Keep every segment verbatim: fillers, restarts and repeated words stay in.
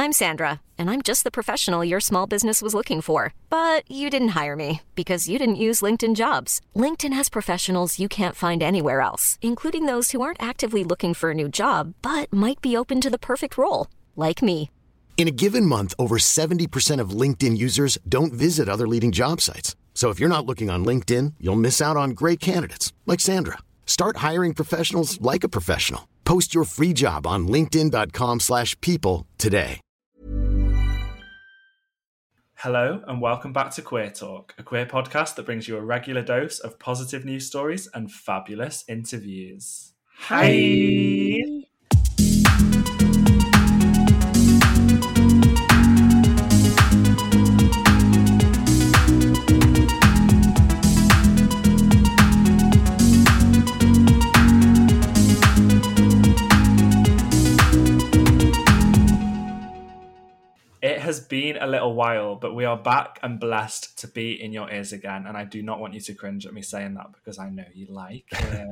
I'm Sandra, and I'm just the professional your small business was looking for. But you didn't hire me because you didn't use LinkedIn Jobs. LinkedIn has professionals you can't find anywhere else, including those who aren't actively looking for a new job, but might be open to the perfect role, like me. In a given month, over seventy percent of LinkedIn users don't visit other leading job sites. So if you're not looking on LinkedIn, you'll miss out on great candidates like Sandra. Start hiring professionals like a professional. Post your free job on linkedin.com slash people today. Hello and welcome back to Queer Talk, a queer podcast that brings you a regular dose of positive news stories and fabulous interviews. Hi! It has been a little while, but we are back and blessed to be in your ears again. And I do not want you to cringe at me saying that because I know you like it.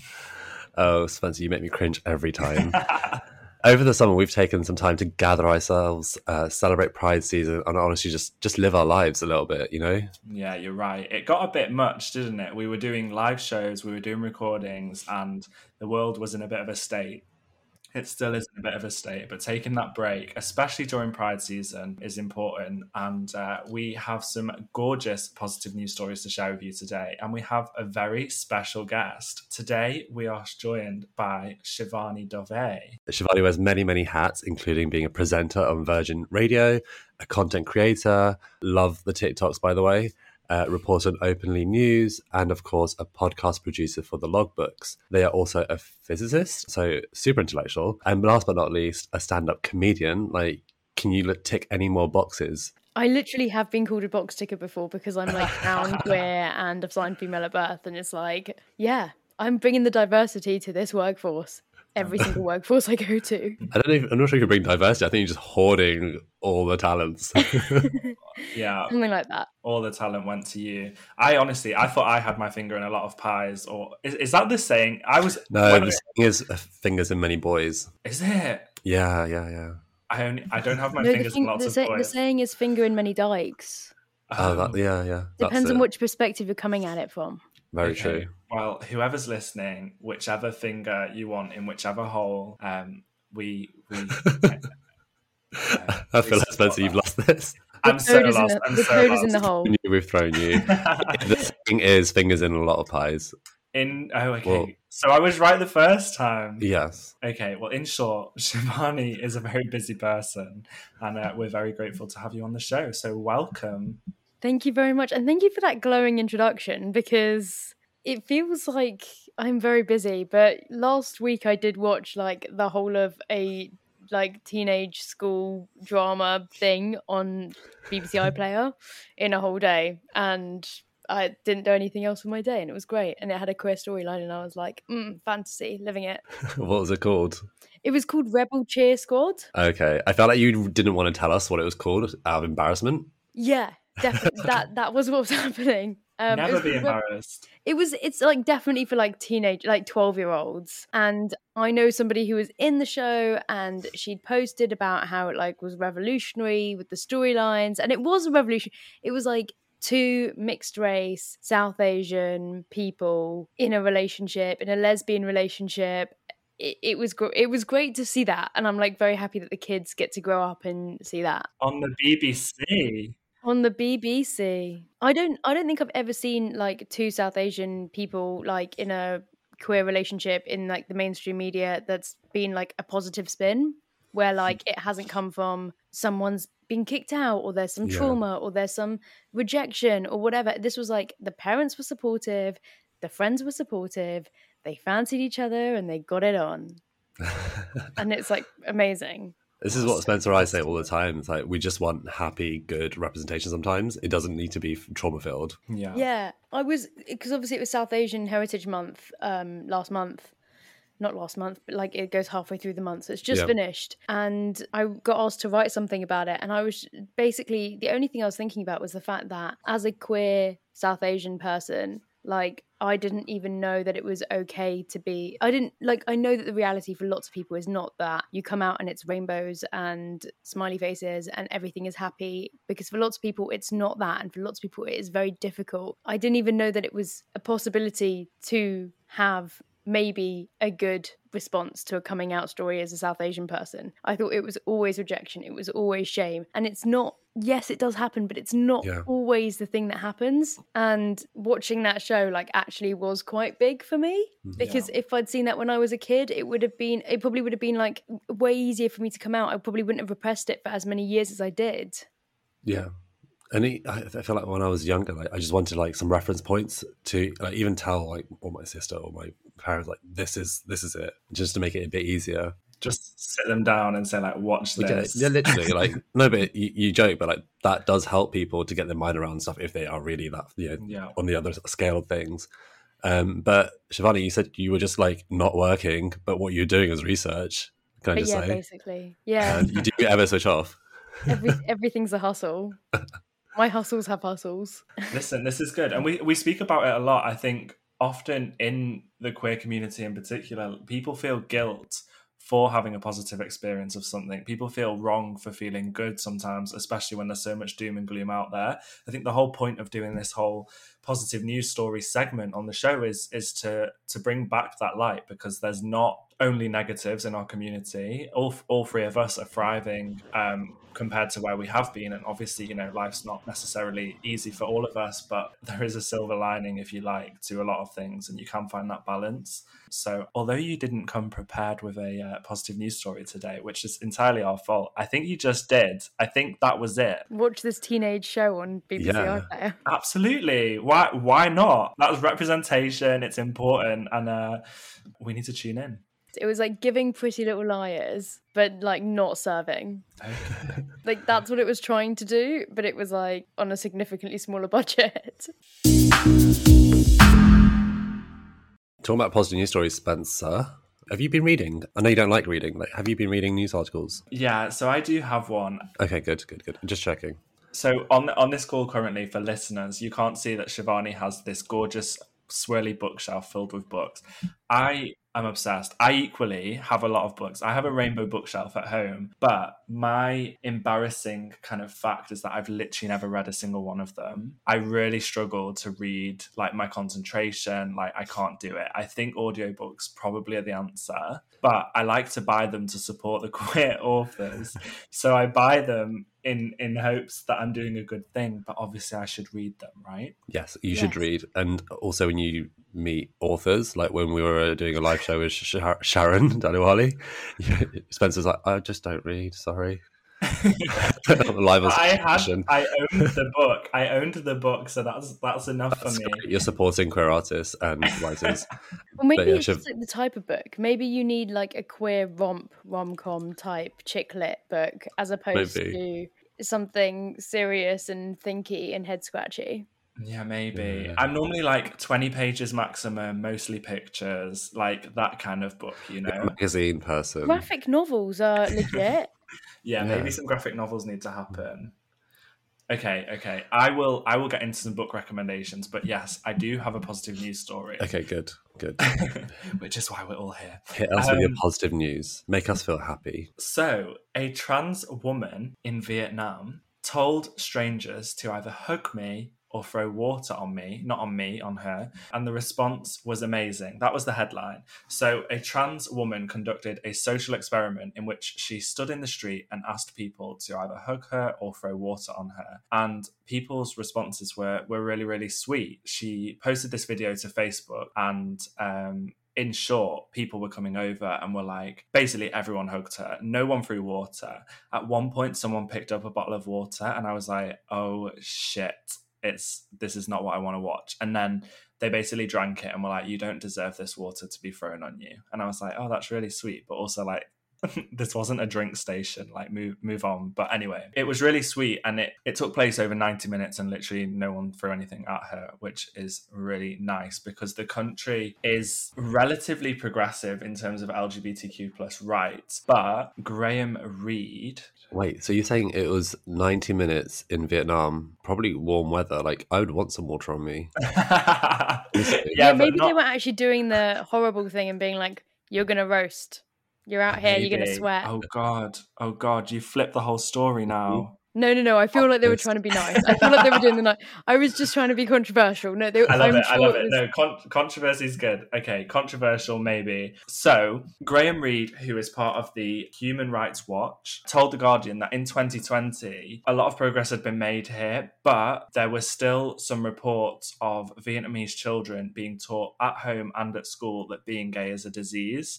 Oh, Spencer, you make me cringe every time. Over the summer, we've taken some time to gather ourselves, uh, celebrate Pride season, and honestly just, just live our lives a little bit, you know? Yeah, you're right. It got a bit much, didn't it? We were doing live shows, we were doing recordings, and the world was in a bit of a state. It still is in a bit of a state, but taking that break, especially during Pride season, is important. And uh, we have some gorgeous positive news stories to share with you today. And we have a very special guest. Today, we are joined by Shivani Dove. Shivani wears many, many hats, including being a presenter on Virgin Radio, a content creator, love the TikToks, by the way, Uh, reporter on Openly News, and of course a podcast producer for the Logbooks. They are also a physicist, so super intellectual, and last but not least, a stand-up comedian. Like, can you tick any more boxes? I literally have been called a box ticker before because I'm like brown, queer, and assigned female at birth, and it's like, yeah, I'm bringing the diversity to this workforce. Every single workforce I go to. I don't know if, I'm not sure you can bring diversity. I think you're just hoarding all the talents. Yeah. Something like that. All the talent went to you. I honestly, I thought I had my finger in a lot of pies. Or is, is that the saying? I was... No, the saying is uh, fingers in many boys. Is it? Yeah, yeah, yeah. I only I don't have my no, fingers thing, in lots the of say, boys. The saying is finger in many dikes. Oh, that, yeah, yeah. Depends on it. which perspective you're coming at it from. Very okay. true. Well, whoever's listening, whichever finger you want in whichever hole, um, we we. uh, I feel like Spencer, you've lost this. I'm so is lost. in the, I'm the so code lost. is in the hole. We've thrown you. The thing is, fingers in a lot of pies. In oh, okay. Well, so I was right the first time. Yes. Okay. Well, in short, Shivani is a very busy person, and uh, we're very grateful to have you on the show. So welcome. Thank you very much. And thank you for that glowing introduction, because it feels like I'm very busy. But last week I did watch like the whole of a like teenage school drama thing on B B C iPlayer in a whole day. And I didn't do anything else with my day. And it was great. And it had a queer storyline. And I was like, mm, fantasy, living it. What was it called? It was called Rebel Cheer Squad. Okay. I felt like you didn't want to tell us what it was called out of embarrassment. Yeah. Definitely, that that was what was happening. Um, Never was, be embarrassed. It was. It's like definitely for like teenage, like twelve year olds. And I know somebody who was in the show, and she'd posted about how it like was revolutionary with the storylines, and it was a revolution. It was like two mixed race South Asian people in a relationship, in a lesbian relationship. It, it was gr- it was great to see that, and I'm like very happy that the kids get to grow up and see that On the B B C. On the B B C. I don't I don't think I've ever seen like two South Asian people like in a queer relationship in like the mainstream media that's been like a positive spin, where like it hasn't come from someone's been kicked out, or there's some Yeah. trauma, or there's some rejection or whatever. This was like the parents were supportive, the friends were supportive, they fancied each other and they got it on. And it's like amazing. This is what Spencer and I say all the time. It's like, we just want happy, good representation sometimes. It doesn't need to be trauma-filled. Yeah. Yeah, I was, because obviously it was South Asian Heritage Month um, last month. Not last month, but like it goes halfway through the month. So it's just Yeah. finished. And I got asked to write something about it. And I was basically, the only thing I was thinking about was the fact that as a queer South Asian person, like I didn't even know that it was okay to be, I didn't, like, I know that the reality for lots of people is not that you come out and it's rainbows and smiley faces and everything is happy, because for lots of people it's not that, and for lots of people it is very difficult. I didn't even know that it was a possibility to have maybe a good response to a coming out story as a South Asian person. I thought it was always rejection, it was always shame, and it's not, yes it does happen, but it's not Yeah. always the thing that happens. And watching that show like actually was quite big for me, because yeah. if I'd seen that when I was a kid, it would have been, it probably would have been like way easier for me to come out. I probably wouldn't have repressed it for as many years as I did. Yeah. And it, I feel like when I was younger, like I just wanted like some reference points to like even tell like or my sister or my parents like this is this is it, just to make it a bit easier. Just sit them down and say like, watch this. Yeah, literally. Like no, but you, you joke, but like that does help people to get their mind around stuff if they are really that, you know, yeah. on the other scale of things. Um, but Shivani, you said you were just like not working, but what you're doing is research. Can I but just yeah, say? basically, yeah. And you do you ever switch off? Every, everything's a hustle. My hustles have hustles. Listen, this is good. And we, we speak about it a lot. I think often in the queer community in particular, people feel guilt for having a positive experience of something. People feel wrong for feeling good sometimes, especially when there's so much doom and gloom out there. I think the whole point of doing this whole positive news story segment on the show is is to to bring back that light, because there's not only negatives in our community. All all three of us are thriving um, compared to where we have been. And obviously, you know, life's not necessarily easy for all of us, but there is a silver lining, if you like, to a lot of things, and you can find that balance. So although you didn't come prepared with a uh, positive news story today, which is entirely our fault, I think you just did. I think that was it. Watch this teenage show on B B C Yeah. iPlayer. Absolutely. Why Why not? That was representation. It's important. And uh, we need to tune in. It was like giving Pretty Little Liars, but like not serving. Okay. Like that's what it was trying to do, but it was like on a significantly smaller budget. Talking about positive news stories, Spencer, have you been reading? I know you don't like reading. Like, have you been reading news articles? Yeah, so I do have one. Okay, good, good, good. I'm just checking. So on on this call currently, for listeners, you can't see that Shivani has this gorgeous swirly bookshelf filled with books. I am obsessed. I equally have a lot of books. I have a rainbow bookshelf at home, but my embarrassing kind of fact is that I've literally never read a single one of them. I really struggle to read, like my concentration, like I can't do it. I think audiobooks probably are the answer, but I like to buy them to support the queer authors. So I buy them in in hopes that I'm doing a good thing, but obviously I should read them, right? Yes, you Yes. should read. And also when you meet authors, like when we were doing a live show with Sh- Sharon Danuwali, Spencer's like, I just don't read, sorry. Live I had, I owned the book. I owned the book, so that's that's enough That's for me. great. You're supporting queer artists and writers. Well, maybe But yeah, it's Shiv- just like the type of book. Maybe you need like a queer romp, rom-com type chick lit book, as opposed Maybe. to something serious and thinky and head scratchy. Yeah, maybe. Yeah. I'm normally like twenty pages maximum, mostly pictures, like that kind of book, you You're a know? magazine person. Graphic novels are legit. Yeah, Yeah. maybe some graphic novels need to happen. Okay, okay. I will I will get into some book recommendations, but yes, I do have a positive news story. Okay, good, good. Which is why we're all here. Hit us with your Um, positive news. Make us feel happy. So, a trans woman in Vietnam told strangers to either hug me or throw water on me, not on me, on her. And the response was amazing. That was the headline. So a trans woman conducted a social experiment in which she stood in the street and asked people to either hug her or throw water on her. And people's responses were, were really, really sweet. She posted this video to Facebook and um, in short, people were coming over and were like, basically everyone hugged her. No one threw water. At one point, someone picked up a bottle of water and I was like, oh shit. It's this is not what I want to watch. And then they basically drank it and were like, you don't deserve this water to be thrown on you. And I was like, oh, that's really sweet, but also like This wasn't a drink station, like move move on. But anyway, it was really sweet, and it, it took place over ninety minutes and literally no one threw anything at her, which is really nice because the country is relatively progressive in terms of L G B T Q plus rights. But Graham Reed... Wait, so you're saying it was ninety minutes in Vietnam, probably warm weather? Like, I would want some water on me. yeah, yeah, maybe not... they were actually doing the horrible thing and being like, you're going to roast. You're out here, Maybe. you're going to sweat. Oh, God. Oh, God. You flipped the whole story now. No, no, no. I feel like they were trying to be nice. I feel like they were doing the nice. I was just trying to be controversial. No, they, I love I'm it. sure I love it. was... No, con- controversy is good. Okay, controversial maybe. So, Graham Reed, who is part of the Human Rights Watch, told The Guardian that in twenty twenty, a lot of progress had been made here, but there were still some reports of Vietnamese children being taught at home and at school that being gay is a disease.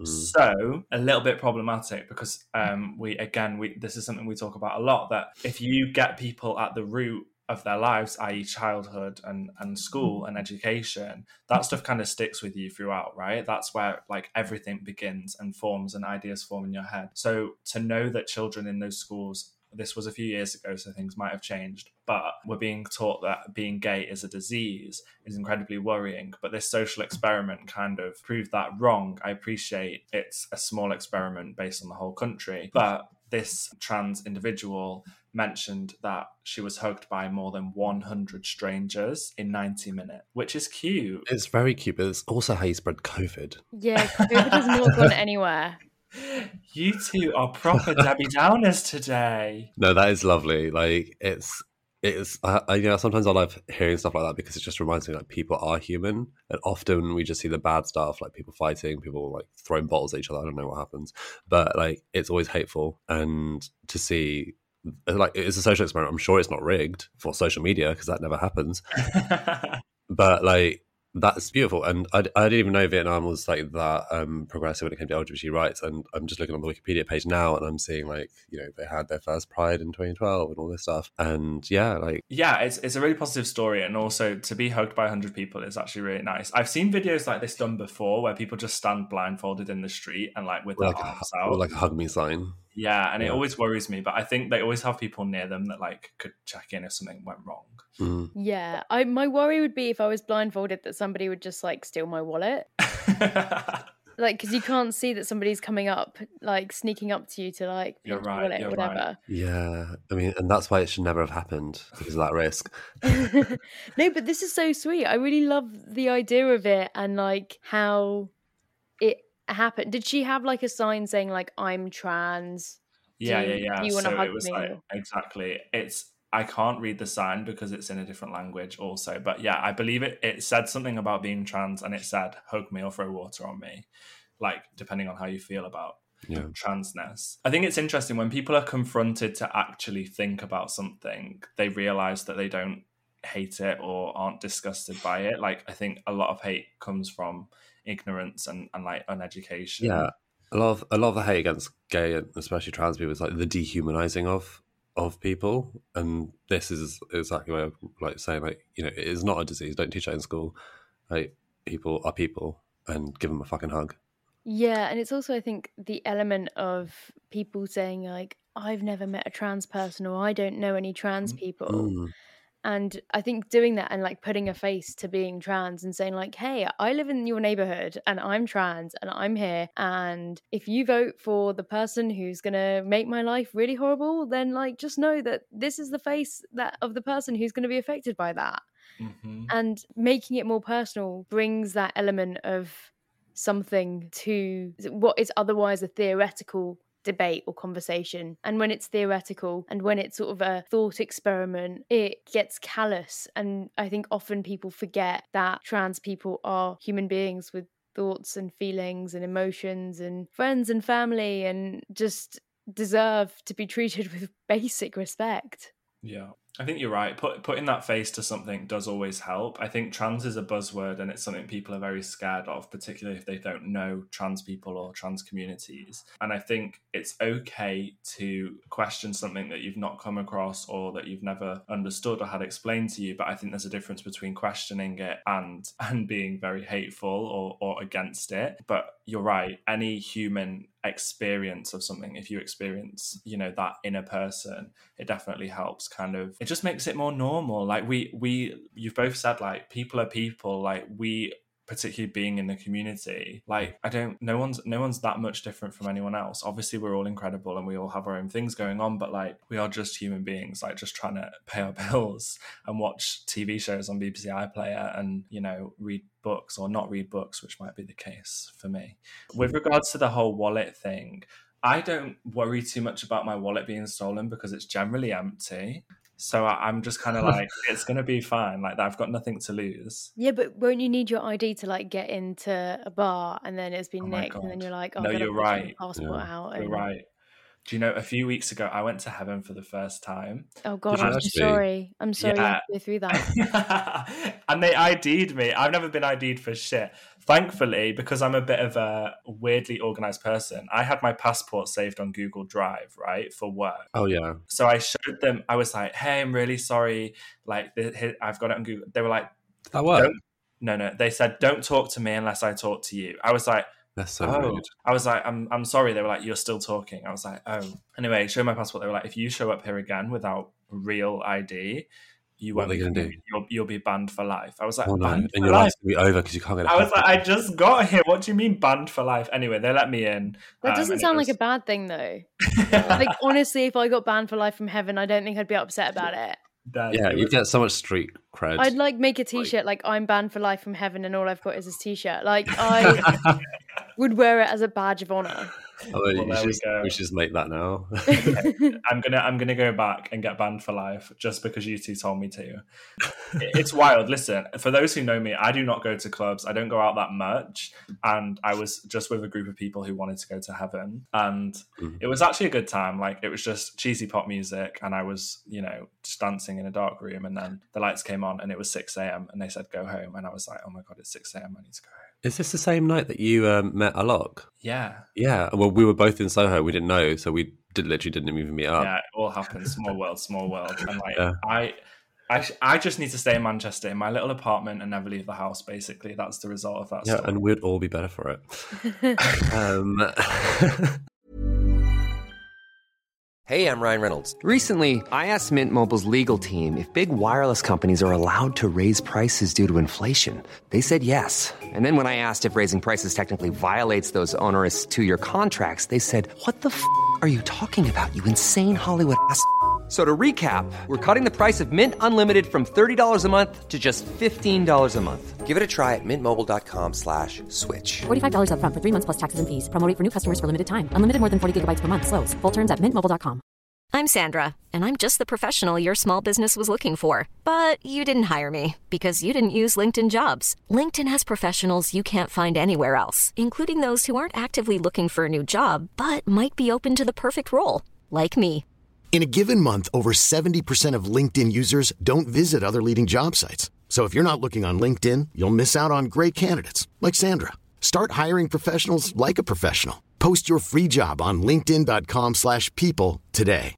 So a little bit problematic because um, we again we this is something we talk about a lot, that if you get people at the root of their lives, that is childhood and, and school and education, that stuff kind of sticks with you throughout, right? That's where like everything begins and forms and ideas form in your head. So to know that children in those schools, this was a few years ago, so things might have changed, but we're being taught that being gay is a disease is incredibly worrying. But this social experiment kind of proved that wrong. I appreciate it's a small experiment based on the whole country, but this trans individual mentioned that she was hugged by more than one hundred strangers in ninety minutes, which is cute. It's very cute, but it's also how you spread COVID. Yeah, COVID has not gone anywhere. You two are proper Debbie Downers today. No, that is lovely. Like, it's, it's, I, I, you know, sometimes I love hearing stuff like that because it just reminds me like people are human. And often we just see the bad stuff, like people fighting, people like throwing bottles at each other. I don't know what happens, but like, it's always hateful. And to see, like, it's a social experiment. I'm sure it's not rigged for social media because that never happens. But like, that's beautiful. And I, I didn't even know Vietnam was like that um, progressive when it came to L G B T rights. And I'm just looking on the Wikipedia page now and I'm seeing like, you know, they had their first Pride in twenty twelve and all this stuff. And yeah, like... Yeah, it's it's a really positive story. And also to be hugged by one hundred people is actually really nice. I've seen videos like this done before where people just stand blindfolded in the street and like with their like arms a, out. Or like a hug me sign. Yeah, and Yeah. it always worries me. But I think they always have people near them that like could check in if something went wrong. Mm. Yeah, I my worry would be if I was blindfolded that somebody would just like steal my wallet. Like, because you can't see that somebody's coming up, like sneaking up to you to like You're pinch your right, wallet, you're whatever. right. Yeah, I mean, and that's why it should never have happened because of that risk. No, but this is so sweet. I really love the idea of it and like how it happened. Did she have like a sign saying like "I'm trans"? Yeah, Do yeah, you- yeah. do you wanna So hug it was me? like exactly. It's I can't read the sign because it's in a different language also. But yeah, I believe it it said something about being trans and it said hug me or throw water on me. Like depending on how you feel about Yeah. transness. I think it's interesting when people are confronted to actually think about something, they realize that they don't hate it or aren't disgusted by it. Like I think a lot of hate comes from ignorance and, and like uneducation. Yeah, a lot of a lot of the hate against gay and especially trans people is like the dehumanizing of of people, and this is exactly what I'm like saying. Like, you know, it is not a disease. Don't teach that in school. Like, people are people, and give them a fucking hug. Yeah, and it's also I think the element of people saying like I've never met a trans person or I don't know any trans people. Mm. And I think doing that and like putting a face to being trans and saying like, hey, I live in your neighborhood and I'm trans and I'm here. And if you vote for the person who's going to make my life really horrible, then like just know that this is the face that of the person who's going to be affected by that. Mm-hmm. And making it more personal brings that element of something to what is otherwise a theoretical debate or conversation. And when it's theoretical and when it's sort of a thought experiment, it gets callous. And I think often people forget that trans people are human beings with thoughts and feelings and emotions and friends and family and just deserve to be treated with basic respect. Yeah. I think you're right. Put, putting that face to something does always help. I think trans is a buzzword and it's something people are very scared of, particularly if they don't know trans people or trans communities. And I think it's okay to question something that you've not come across or that you've never understood or had explained to you. But I think there's a difference between questioning it and and being very hateful or, or against it. But you're right. Any human experience of something, if you experience, you know, that in a person, it definitely helps kind of, it just makes it more normal. Like we, we, you've both said, like, people are people, like we, particularly being in the community, like I don't, no one's, no one's that much different from anyone else. Obviously we're all incredible and we all have our own things going on, but like we are just human beings, like just trying to pay our bills and watch T V shows on B B C iPlayer and, you know, read books or not read books, which might be the case for me. With regards to the whole wallet thing, I don't worry too much about my wallet being stolen because it's generally empty. So I, I'm just kind of like, it's going to be fine. Like, I've got nothing to lose. Yeah, but won't you need your I D to like get into a bar and then it's been Oh my nicked and then God. you're like, oh, No, I've got to you're put my right. passport Yeah. out. You're And... right. Do you know, a few weeks ago, I went to heaven for the first time. Oh God, Did you I'm so actually? sorry. I'm sorry you Yeah. had to go through that. And they I D'd me. I've never been I D'd for shit. Thankfully, because I'm a bit of a weirdly organized person, I had my passport saved on Google Drive, right, for work. Oh yeah. So I showed them, I was like, hey, I'm really sorry. Like, I've got it on Google. They were like, Did that work? don't, no, no. They said, don't talk to me unless I talk to you. I was like, That's so oh, rude. I was like, I'm I'm sorry. They were like, you're still talking. I was like, oh. Anyway, show my passport. They were like, if you show up here again without real I D, you What won't are they be, gonna do? You'll, you'll be banned for life. I was like, Oh no, banned and for your life? life's gonna be over because you can't get a I was like, I passport. just got here. What do you mean banned for life? Anyway, they let me in. That um, doesn't and it sound was- like a bad thing though. Like honestly, if I got banned for life from heaven, I don't think I'd be upset about it. that- Yeah, it you was- get so much street cred. I'd like make a t-shirt like I'm banned for life from heaven and all I've got is this t-shirt. Like I would wear it as a badge of honor. Oh, Well, you there should we just- go. we should just make that now. I'm gonna I'm gonna go back and get banned for life just because you two told me to. It's wild. Listen, for those who know me, I do not go to clubs. I don't go out that much, and I was just with a group of people who wanted to go to heaven, and Mhm. it was actually a good time. Like it was just cheesy pop music, and I was, you know, just dancing in a dark room, and then the lights came on, and it was six a.m. and they said go home, and I was like, oh my god, it's six a.m. I need to go home. Is this the same night that you um, met Alok? Yeah, Yeah. Well, we were both in Soho. We didn't know, so we did literally didn't even meet up. yeah, it all happened. Small world, small world, and like Yeah. I. I, I just need to stay in Manchester in my little apartment and never leave the house, basically. That's the result of that Yeah, story. and we'd all be better for it. um, Hey, I'm Ryan Reynolds. Recently, I asked Mint Mobile's legal team if big wireless companies are allowed to raise prices due to inflation. They said yes. And then when I asked if raising prices technically violates those onerous two-year contracts, they said, what the f*** are you talking about, you insane Hollywood ass f- So to recap, we're cutting the price of Mint Unlimited from thirty dollars a month to just fifteen dollars a month. Give it a try at mintmobile.com slash switch. forty-five dollars up front for three months plus taxes and fees. Promo rate for new customers for limited time. Unlimited more than forty gigabytes per month. Slows full terms at mint mobile dot com. I'm Sandra, and I'm just the professional your small business was looking for. But you didn't hire me because you didn't use LinkedIn Jobs. LinkedIn has professionals you can't find anywhere else, including those who aren't actively looking for a new job, but might be open to the perfect role, like me. In a given month, over seventy percent of LinkedIn users don't visit other leading job sites. So if you're not looking on LinkedIn, you'll miss out on great candidates like Sandra. Start hiring professionals like a professional. Post your free job on linkedin.com slash people today.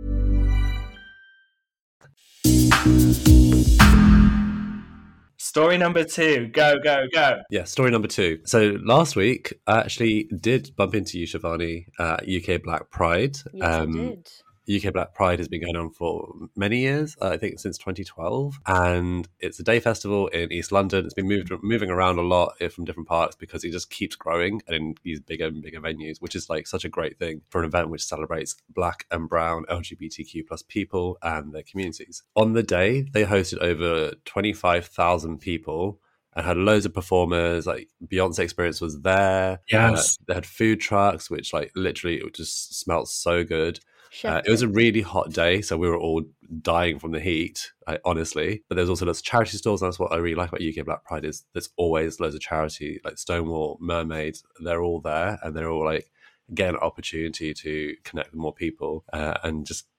Story number two. Go, go, go. yeah, story number two. So last week, I actually did bump into you, Shivani, at U K Black Pride. Yes, Um, I did. U K Black Pride has been going on for many years, uh, I think since twenty twelve, and it's a day festival in East London. It's been moved, moving around a lot from different parts because it just keeps growing and in these bigger and bigger venues, which is like such a great thing for an event which celebrates Black and Brown L G B T Q plus people and their communities. On the day, they hosted over twenty-five thousand people and had loads of performers. Like Beyonce Experience was there. Yes. Uh, they had food trucks, which like literally it just smelled so good. Chef Uh, it was a really hot day, so we were all dying from the heat, I, honestly. But there's also lots of charity stores, and that's what I really like about U K Black Pride is there's always loads of charity, like Stonewall, Mermaids. They're all there, and they're all like getting an opportunity to connect with more people uh, and just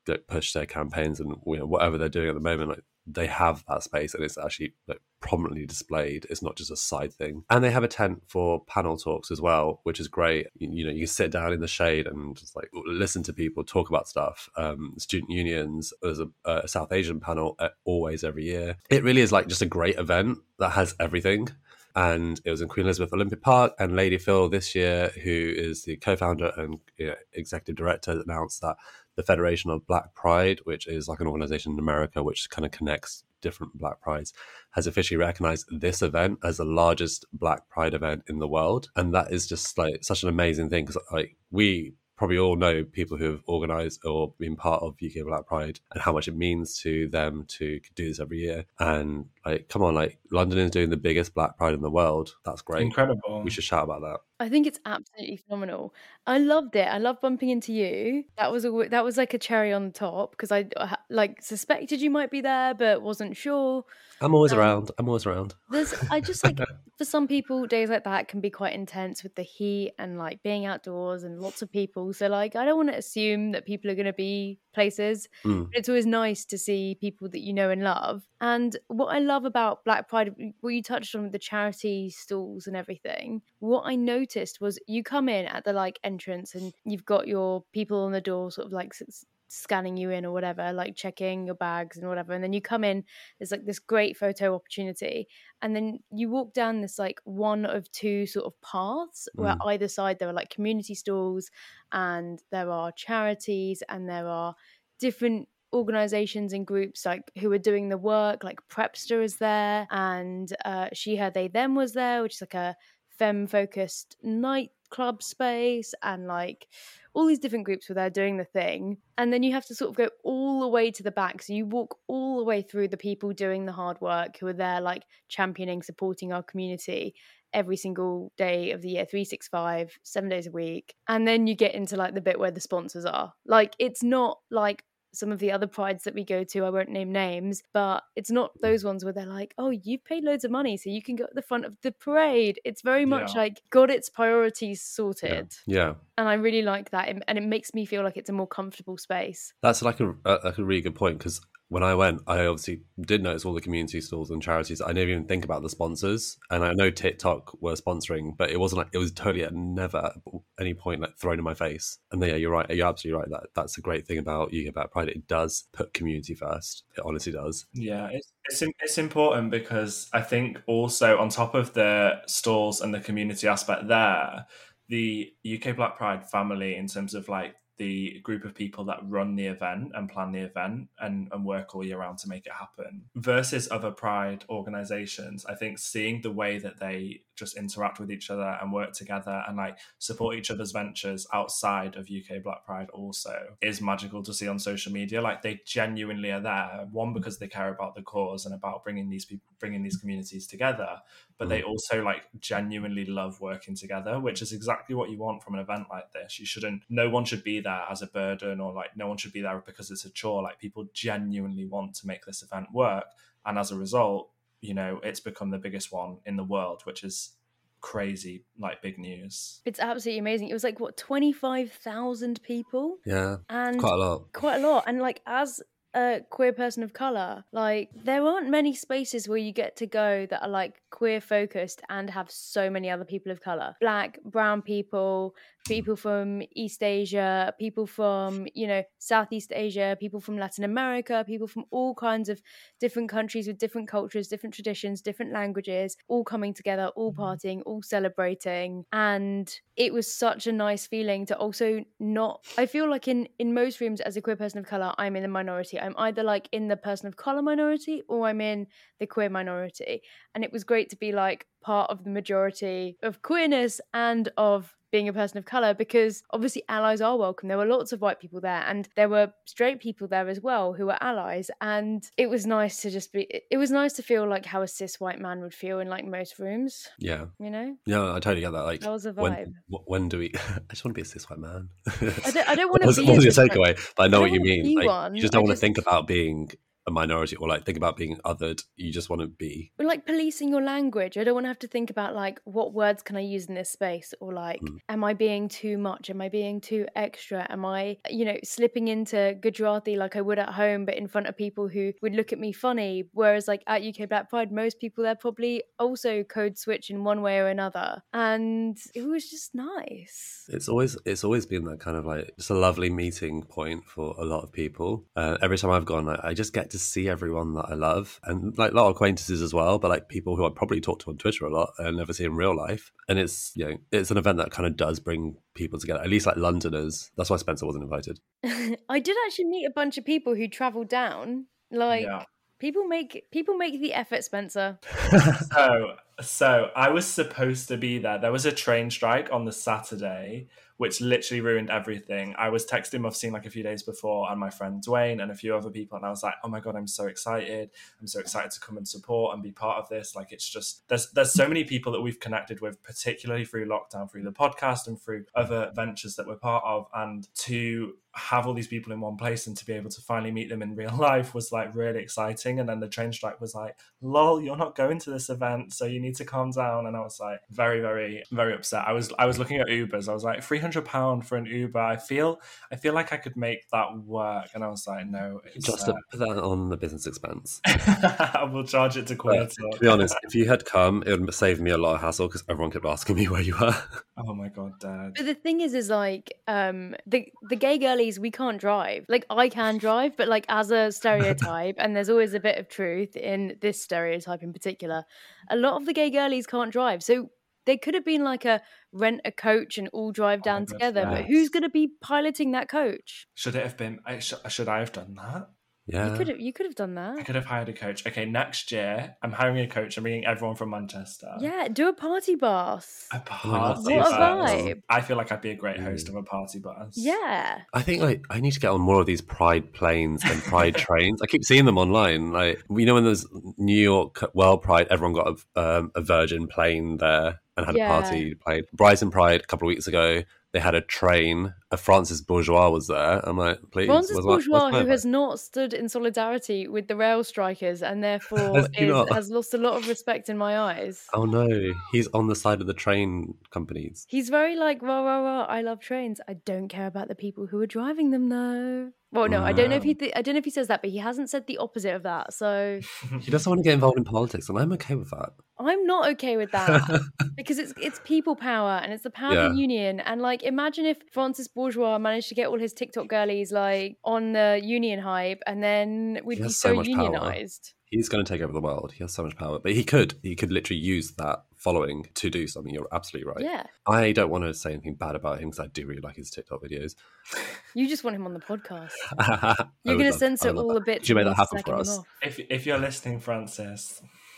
like, push their campaigns and, you know, whatever they're doing at the moment, like they have that space and it's actually like prominently displayed. It's not just a side thing. And they have a tent for panel talks as well, which is great. You, you know, you can sit down in the shade and just like listen to people talk about stuff. Um, student unions, there's a, a South Asian panel uh, always every year. It really is like just a great event that has everything. And it was in Queen Elizabeth Olympic Park, and Lady Phil this year, who is the co-founder and, you know, executive director, announced that the Federation of Black Pride, which is like an organization in America which kind of connects different Black Prides, has officially recognized this event as the largest Black Pride event in the world. And that is just like such an amazing thing, because like we probably all know people who have organised or been part of U K Black Pride and how much it means to them to do this every year. And like, come on, like London is doing the biggest Black Pride in the world. That's great. Incredible. We should shout about that. I think it's absolutely phenomenal. I loved it. I love bumping into you. That was a that was like a cherry on the top, because I like suspected you might be there but wasn't sure. I'm always Um, around. I'm always around. There's I just like for some people days like that can be quite intense with the heat and like being outdoors and lots of people. So like I don't want to assume that people are going to be places. Mm. But it's always nice to see people that you know and love. And what I love about Black Pride, what you touched on with the charity stalls and everything, what I noticed was you come in at the like entrance and you've got your people on the door sort of like s- scanning you in or whatever, like checking your bags and whatever. And then you come in, there's like this great photo opportunity. And then you walk down this like one of two sort of paths where Mm. either side there are like community stalls and there are charities and there are different organizations and groups like who are doing the work. Like Prepster is there, and uh, She, Her, They, Them was there, which is like a femme focused nightclub space, and like all these different groups were there doing the thing. And then you have to sort of go all the way to the back, so you walk all the way through the people doing the hard work who are there like championing, supporting our community every single day of the year, three sixty-five, seven days a week. And then you get into like the bit where the sponsors are. Like it's not like some of the other prides that we go to, I won't name names, but it's not those ones where they're like, oh, you've paid loads of money so you can go at the front of the parade. It's very much Yeah. like got its priorities sorted. Yeah. And I really like that. And it makes me feel like it's a more comfortable space. That's like a, a like a really good point, because when I went, I obviously did notice all the community stalls and charities. I didn't even think about the sponsors, and I know TikTok were sponsoring, but it wasn't like it was totally at never at any point like thrown in my face. And then, yeah, you're right. You're absolutely right. That that's a great thing about U K Black Pride. It does put community first. It honestly does. Yeah, it's, it's it's important, because I think also on top of the stalls and the community aspect there, the U K Black Pride family, in terms of like the group of people that run the event and plan the event and, and work all year round to make it happen, versus other Pride organisations, I think seeing the way that they just interact with each other and work together and like support each other's ventures outside of U K Black Pride also is magical to see on social media. Like they genuinely are there, one, because they care about the cause and about bringing these people, bringing these communities together, but they also like genuinely love working together, which is exactly what you want from an event like this. You shouldn't, no one should be there as a burden, or like no one should be there because it's a chore. Like people genuinely want to make this event work, and as a result, you know, it's become the biggest one in the world, which is crazy, like big news. It's absolutely amazing. It was like, what, twenty-five thousand people? Yeah, And quite a lot. Quite a lot. And like, as a queer person of colour, like there aren't many spaces where you get to go that are like queer focused and have so many other people of colour. Black, brown people, people from East Asia, people from, you know, Southeast Asia, people from Latin America, people from all kinds of different countries with different cultures, different traditions, different languages, all coming together, all partying, all celebrating. And it was such a nice feeling to also not, I feel like in, in most rooms as a queer person of colour, I'm in the minority. I'm either like in the person of colour minority or I'm in the queer minority. And it was great to be like part of the majority of queerness and of being a person of colour, because obviously allies are welcome. There were lots of white people there, and there were straight people there as well who were allies, and it was nice to just be, it was nice to feel like how a cis white man would feel in like most rooms. Yeah. You know? Yeah, I totally get that. Like, That was a when, vibe. wh- when do we? I just want to be a cis white man. I don't, I don't want What to was, be what a was your cis white- takeaway? But I know I what don't you wanna mean. be Like, one. you just don't I want just- to think about being a minority or like think about being othered. You just want to be. Or like policing your language. I don't want to have to think about like what words can I use in this space, or like mm. am I being too much? Am I being too extra? Am I, you know, slipping into Gujarati like I would at home, but in front of people who would look at me funny? Whereas like at U K Black Pride, most people there probably also code switch in one way or another, and it was just nice. It's always it's always been that kind of like just a lovely meeting point for a lot of people. Uh, every time I've gone, I, I just get to see everyone that I love, and like a lot of acquaintances as well, but like people who I probably talk to on Twitter a lot and never see in real life. And it's, you know, it's an event that kind of does bring people together, at least like Londoners. That's why Spencer wasn't invited. I did actually meet a bunch of people who travelled down. Like yeah. people make people make the effort, Spencer. so so I was supposed to be there. There was a train strike on the Saturday, which literally ruined everything. I was texting Mufseen like a few days before, and my friend Dwayne and a few other people, and I was like, oh my God, I'm so excited. I'm so excited to come and support and be part of this. Like, it's just, there's there's so many people that we've connected with, particularly through lockdown, through the podcast and through other ventures that we're part of. And to have all these people in one place and to be able to finally meet them in real life was like really exciting. And then the train strike was like, lol, you're not going to this event, so you need to calm down. And I was like very, very, very upset. I was I was looking at Ubers. I was like, three hundred pounds for an Uber. I feel I feel like I could make that work. And I was like, no. It's, Just to uh... put that on the business expense. I will charge it to quarter. To be honest, if you had come, it would save me a lot of hassle because everyone kept asking me where you were. Oh my God, Dad. But the thing is, is like um, the, the gay girlies, we can't drive. Like, I can drive, but like as a stereotype, and there's always a bit of truth in this stereotype in particular, a lot of the gay girlies can't drive. So there could have been like a rent a coach and all drive down oh together, God, but who's going to be piloting that coach? Should it have been, should, should I have done that? Yeah, you could have. You could have done that. I could have hired a coach. Okay, next year I'm hiring a coach. I'm bringing everyone from Manchester. Yeah, do a party bus. A party oh bus. What a vibe! I feel like I'd be a great host of a party bus. Yeah, I think like I need to get on more of these Pride planes and Pride trains. I keep seeing them online. Like, you know, when there's New York World Pride, everyone got a, um, a Virgin plane there and had yeah. a party. Played Brighton Pride a couple of weeks ago. They had a train. A Francis Bourgeois was there. I'm like, please. Francis Bourgeois, who has not stood in solidarity with the rail strikers and therefore is, has lost a lot of respect in my eyes. Oh no, he's on the side of the train companies. He's very like, rah, rah, rah, I love trains. I don't care about the people who are driving them though. Well, no, wow. I don't know if he. Th- I don't know if he says that, but he hasn't said the opposite of that. So he doesn't want to get involved in politics, and I'm okay with that. I'm not okay with that because it's it's people power and it's the power yeah. of the union. And like, imagine if Francis Bourgeois managed to get all his TikTok girlies like on the union hype, and then we'd be so, so unionized. He's going to take over the world. He has so much power, but he could. He could literally use that following to do something. You're absolutely right. Yeah. I don't want to say anything bad about him because I do really like his TikTok videos. You just want him on the podcast. You're going to censor all that. the bits. Could you make that happen for us? If if you're listening, Francis.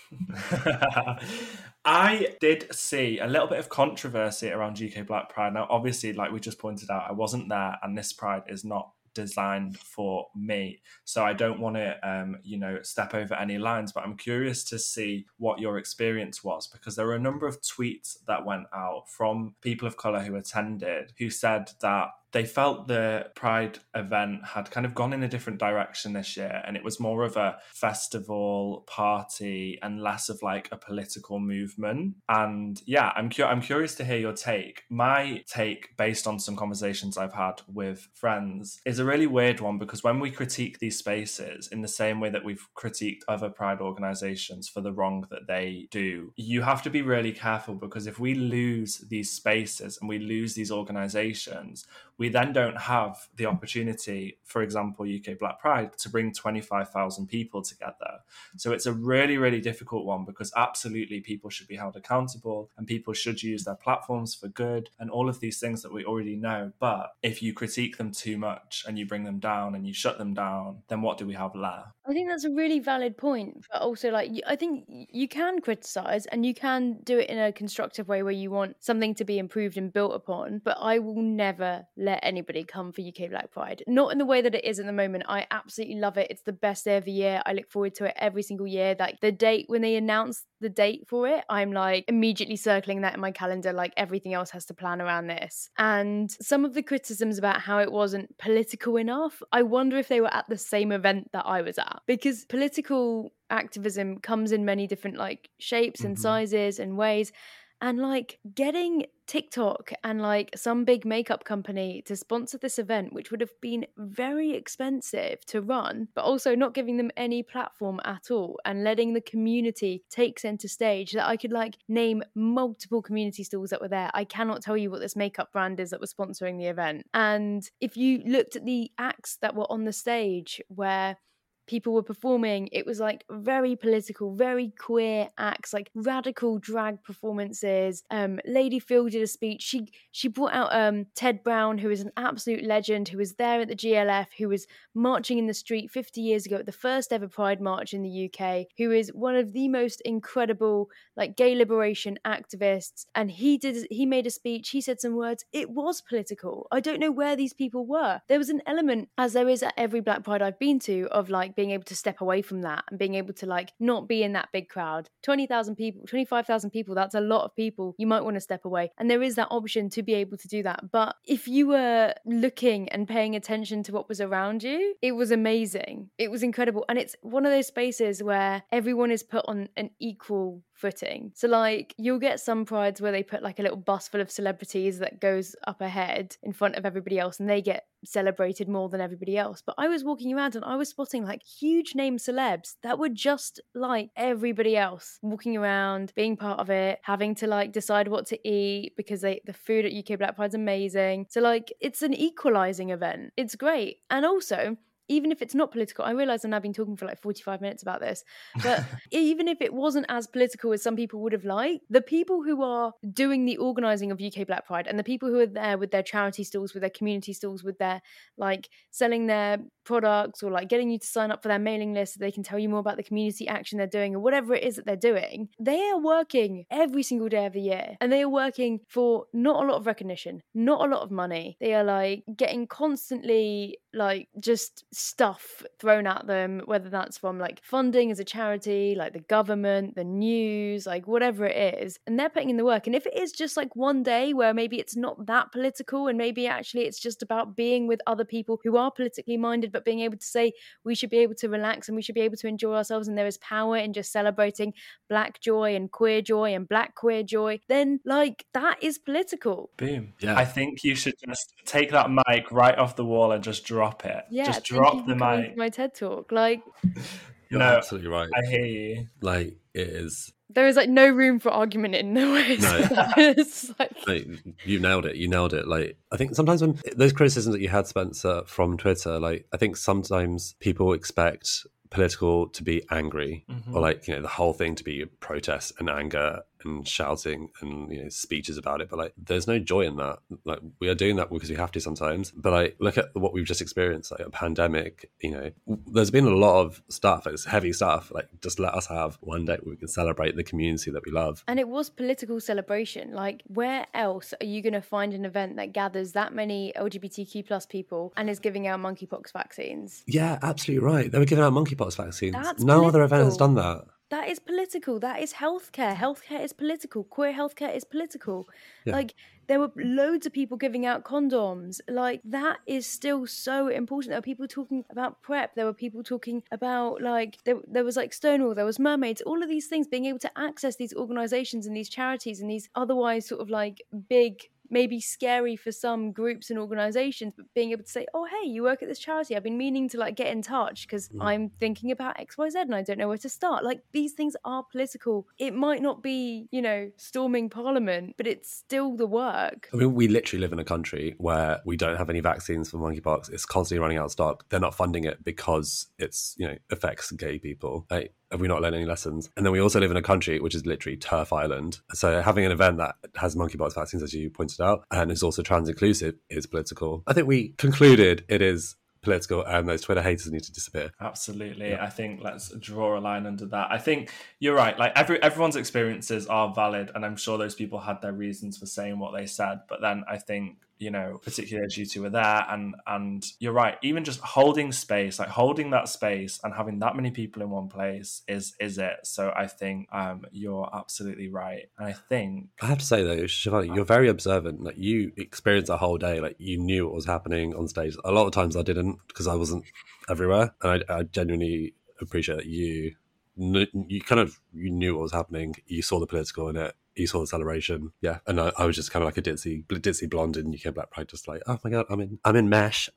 I did see a little bit of controversy around U K Black Pride. Now, obviously, like we just pointed out, I wasn't there, and this Pride is not designed for me, so I don't want to um you know step over any lines, but I'm curious to see what your experience was, because there were a number of tweets that went out from people of colour who attended who said that they felt the Pride event had kind of gone in a different direction this year, and it was more of a festival party and less of like a political movement. And yeah, I'm cu- I'm curious to hear your take. My take, based on some conversations I've had with friends, is a really weird one, because when we critique these spaces in the same way that we've critiqued other Pride organisations for the wrong that they do, you have to be really careful, because if we lose these spaces and we lose these organisations, we then don't have the opportunity, for example, U K Black Pride, to bring twenty-five thousand people together. So it's a really, really difficult one, because absolutely people should be held accountable and people should use their platforms for good and all of these things that we already know. But if you critique them too much and you bring them down and you shut them down, then what do we have left? I think that's a really valid point. But also, like, I think you can criticise and you can do it in a constructive way where you want something to be improved and built upon. But I will never let anybody come for U K Black Pride. Not in the way that it is at the moment. I absolutely love it. It's the best day of the year. I look forward to it every single year. Like the date, when they announce the date for it, I'm like immediately circling that in my calendar, like everything else has to plan around this. And some of the criticisms about how it wasn't political enough, I wonder if they were at the same event that I was at, because political activism comes in many different like shapes and Mhm. sizes and ways. And like getting TikTok and like some big makeup company to sponsor this event, which would have been very expensive to run, but also not giving them any platform at all and letting the community take center stage, that I could like name multiple community stalls that were there. I cannot tell you what this makeup brand is that was sponsoring the event. And if you looked at the acts that were on the stage where people were performing, it was like very political, very queer acts, like radical drag performances. Um, Lady Phil did a speech. She she brought out um Ted Brown, who is an absolute legend, who was there at the G L F, who was marching in the street fifty years ago at the first ever Pride March in the U K, who is one of the most incredible like gay liberation activists. And he did he made a speech, he said some words. It was political. I don't know where these people were. There was an element, as there is at every Black Pride I've been to, of like being able to step away from that and being able to like not be in that big crowd. twenty thousand people, twenty-five thousand people, that's a lot of people. You might want to step away. And there is that option to be able to do that. But if you were looking and paying attention to what was around you, it was amazing. It was incredible. And it's one of those spaces where everyone is put on an equal footing. So like you'll get some prides where they put like a little bus full of celebrities that goes up ahead in front of everybody else and they get celebrated more than everybody else. But I was walking around and I was spotting like huge name celebs that were just like everybody else, walking around, being part of it, having to like decide what to eat because they, the food at U K Black Pride's amazing. So like it's an equalizing event. It's great. And also, even if it's not political, I realise I've now been talking for like forty-five minutes about this, but even if it wasn't as political as some people would have liked, the people who are doing the organising of U K Black Pride and the people who are there with their charity stalls, with their community stalls, with their like selling their products or like getting you to sign up for their mailing list so they can tell you more about the community action they're doing or whatever it is that they're doing, they are working every single day of the year and they are working for not a lot of recognition, not a lot of money. They are like getting constantly like just stuff thrown at them, whether that's from like funding as a charity, like the government, the news, like whatever it is, and they're putting in the work. And if it is just like one day where maybe it's not that political and maybe actually it's just about being with other people who are politically minded, but being able to say we should be able to relax and we should be able to enjoy ourselves and there is power in just celebrating Black joy and queer joy and Black queer joy, then like that is political. Boom. Yeah. I think you should just take that mic right off the wall and just drop it. Yeah, just thank drop you the for coming mic. to my TED Talk. Like, You're No, absolutely right. I hear you. Like it is. there is like no room for argument in no way. No. It's like, Like, you nailed it. You nailed it. Like, I think sometimes when those criticisms that you had, Spencer, from Twitter, like, I think sometimes people expect political to be angry Mhm. or like, you know, the whole thing to be protest and anger and shouting and, you know, speeches about it. But like, there's no joy in that. Like, we are doing that because we have to sometimes. But like, look at what we've just experienced, like a pandemic, you know, there's been a lot of stuff, like, it's heavy stuff. Like, just let us have one day where we can celebrate the community that we love. and it was political celebration. Like, where else are you going to find an event that gathers that many L G B T Q plus people and is giving out monkeypox vaccines? Yeah, absolutely right. They were giving out monkeypox vaccines. That's No other event has political. done that. That is political. That is healthcare. Healthcare is political. Queer healthcare is political. Yeah. Like, there were loads of people giving out condoms. Like, that is still so important. There were people talking about PrEP. There were people talking about, like, there, there was, like, Stonewall. There was Mermaids. All of these things, being able to access these organisations and these charities and these otherwise sort of, like, big, maybe scary for some groups and organisations, but being able to say, oh, hey, you work at this charity. I've been meaning to, like, get in touch because Mm. I'm thinking about X, Y, Z and I don't know where to start. Like, these things are political. It might not be, you know, storming Parliament, but it's still the work. I mean, we literally live in a country where we don't have any vaccines for monkeypox. It's constantly running out of stock. They're not funding it because it's, you know, affects gay people. Like, have we not learned any lessons? And then we also live in a country which is literally turf island. So having an event that has monkeypox vaccines, as you pointed out, and is also trans inclusive is political. I think we concluded it is political and those Twitter haters need to disappear. Absolutely. Yeah. I think let's draw a line under that. I think you're right. Like every everyone's experiences are valid, and I'm sure those people had their reasons for saying what they said. But then I think you know, particularly as you two were there. And and you're right, even just holding space, like holding that space and having that many people in one place is is it. So I think um, you're absolutely right. And I think I have to say though, Shivani, you're very observant. Like you experienced a whole day. Like you knew what was happening on stage. A lot of times I didn't because I wasn't everywhere, and I, I genuinely appreciate that you. You kind of you knew what was happening. You saw the political in it. You saw the celebration. Yeah, and I, I was just kind of like a ditzy, ditzy blonde in U K Black Pride, just like, oh my god, I'm in, I'm in mesh.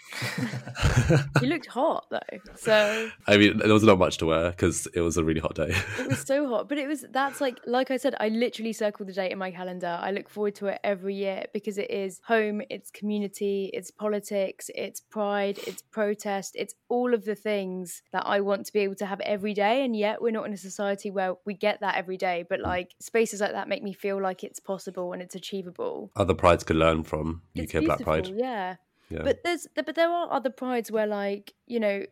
You looked hot though, so I mean, there was not much to wear because it was a really hot day. it was so hot. But it was that's like, like I said, I literally circled the date in my calendar. I look forward to it every year because it is home, it's community, it's politics, it's pride, it's protest, it's all of the things that I want to be able to have every day. And yet we're not in a society where we get that every day. But like spaces like that make me feel like it's possible and it's achievable. Other prides could learn from It's U K Black Pride. yeah. Yeah. But there's but there are other prides where, like, you know,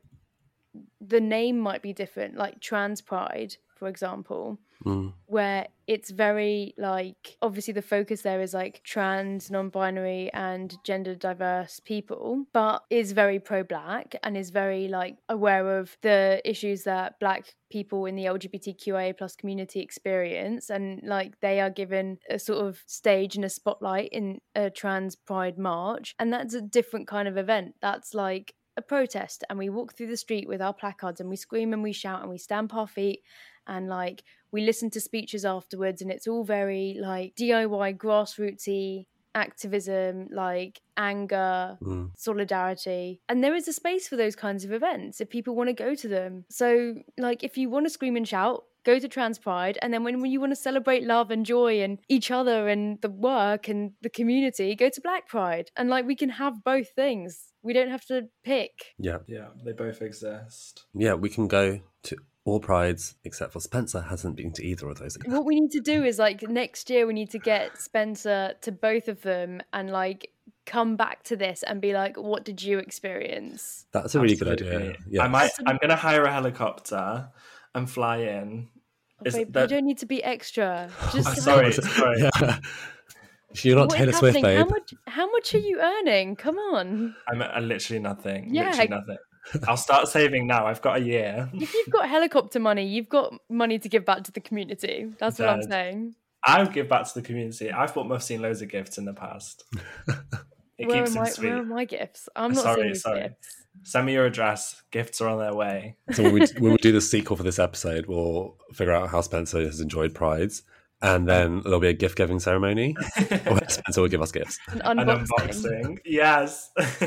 the name might be different, like Trans Pride, for example, mm. where it's very like, obviously the focus there is like trans, non-binary and gender diverse people, but is very pro-black and is very like aware of the issues that black people in the L G B T Q I A plus community experience, and like they are given a sort of stage and a spotlight in a Trans Pride March, and that's a different kind of event. That's like a protest, and we walk through the street with our placards and we scream and we shout and we stamp our feet, and like we listen to speeches afterwards, and it's all very like D I Y, grassrootsy activism, like anger, mm. solidarity. And there is a space for those kinds of events if people want to go to them. So like if you want to scream and shout, go to Trans Pride, and then when, when you want to celebrate love and joy and each other and the work and the community, go to Black Pride. And like we can have both things. We don't have to pick. Yeah. Yeah, they both exist. Yeah, we can go to all prides except for Spencer hasn't been to either of those. What we need to do is like next year we need to get Spencer to both of them and like come back to this and be like, what did you experience? That's a really Absolutely. good idea. Yeah. I might I'm gonna hire a helicopter and fly in. Oh, Is babe, that- you don't need to be extra. Just Oh, say- sorry, sorry. Yeah. You're not What is Taylor Swift, happening? babe. How much, how much are you earning? Come on. I'm at literally nothing. Yeah. Literally nothing. I'll start saving now. I've got a year. If you've got helicopter money, you've got money to give back to the community. That's what I'm Dead. saying. I'll give back to the community. I've bought Mufseen loads of gifts in the past. It Where keeps are, him my, sweet. where are my gifts? I'm not sorry, seeing these sorry. gifts. Send me your address. Gifts are on their way. So when we, when we do the sequel for this episode, we'll figure out how Spencer has enjoyed prides, and then there'll be a gift giving ceremony where Spencer will give us gifts. An An unboxing. unboxing. Yes.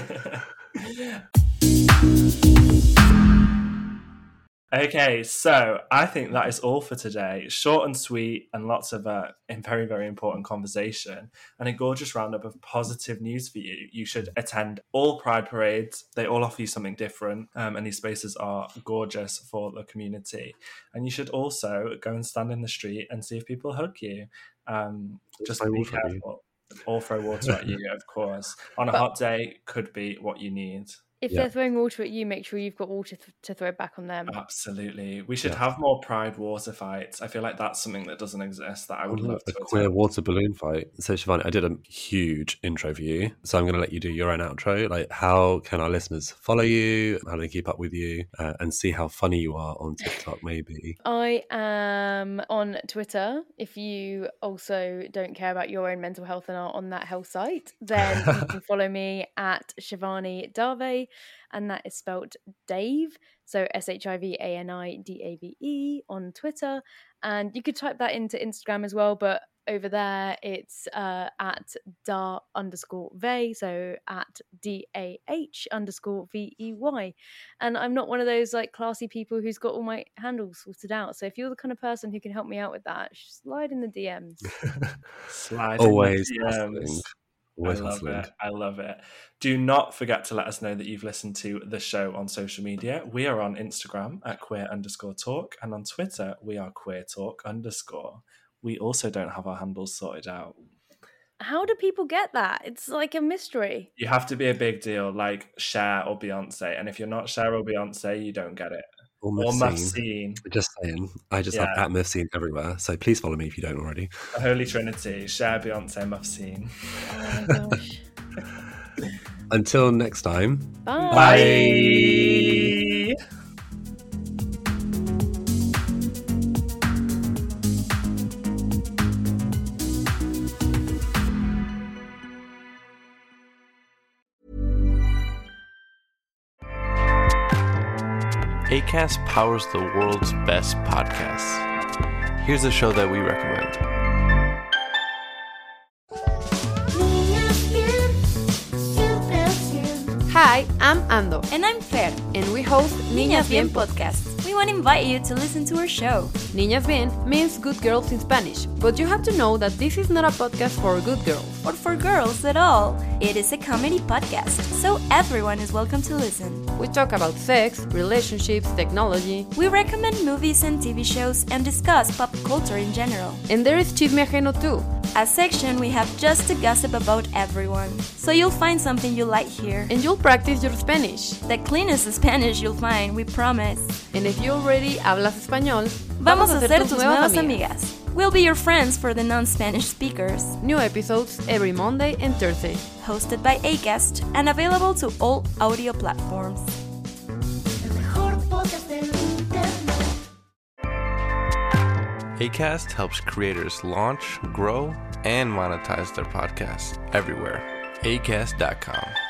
Okay, so I think that is all for today. Short and sweet, and lots of uh, very, very important conversation, and a gorgeous roundup of positive news for you. You should attend all Pride parades. They all offer you something different, um, and these spaces are gorgeous for the community. And you should also go and stand in the street and see if people hug you. Um, just throw be water at you. careful. Or throw water at you, of course. On a But- hot day, could be what you need. If Yeah. they're throwing water at you, make sure you've got water th- to throw back on them. Absolutely. We should Yeah. have more Pride water fights. I feel like that's something that doesn't exist that I would Oh, love a to queer attend. water balloon fight. So Shivani, I did a huge intro for you, so I'm going to let you do your own outro. Like, how can our listeners follow you? How do they keep up with you uh, and see how funny you are on TikTok? Maybe. I am on Twitter. If you also don't care about your own mental health and are on that health site, then you can follow me at Shivani Dave, and that is spelt Dave, so S H I V A N I D A V E on Twitter. And you could type that into Instagram as well, but over there it's uh, at da underscore vey, so at D A H underscore V E Y. And I'm not one of those like classy people who's got all my handles sorted out. So if you're the kind of person who can help me out with that, slide in the D Ms. Slide in the Always D Ms. hustling. Always I love hustling. it. I love it. Do not forget to let us know that you've listened to the show on social media. We are on Instagram at queer underscore talk, and on Twitter we are queer talk underscore. We also don't have our handles sorted out. How do people get that? It's like a mystery. You have to be a big deal, like Cher or Beyonce, and if you're not Cher or Beyonce, you don't get it. Or Or Mufseen. Mufseen. Just saying, I just have Yeah. at Mufseen everywhere, so please follow me if you don't already. The Holy Trinity, Cher, Beyonce, Mufseen. Oh my gosh. Until next time. Bye. Bye. Acast powers the world's best podcasts. Here's a show that we recommend. Hi, I'm Ando. And I'm Fer. And we host Niñas Bien Podcast. We want to invite you to listen to our show. Niñas Bien means good girls in Spanish, but you have to know that this is not a podcast for good girls. Or for girls at all. It is a comedy podcast, so everyone is welcome to listen. We talk about sex, relationships, technology. We recommend movies and T V shows and discuss pop culture in general. And there is Chisme Ajeno too. A section we have just to gossip about everyone. So you'll find something you like here. And you'll practice your Spanish. The cleanest Spanish you'll find, we promise. And if you already hablas español, vamos a ser tus nuevas amigas. We'll be your friends for the non-Spanish speakers. New episodes every Monday and Thursday. Hosted by Acast and available to all audio platforms. Acast helps creators launch, grow, and monetize their podcasts everywhere. acast dot com.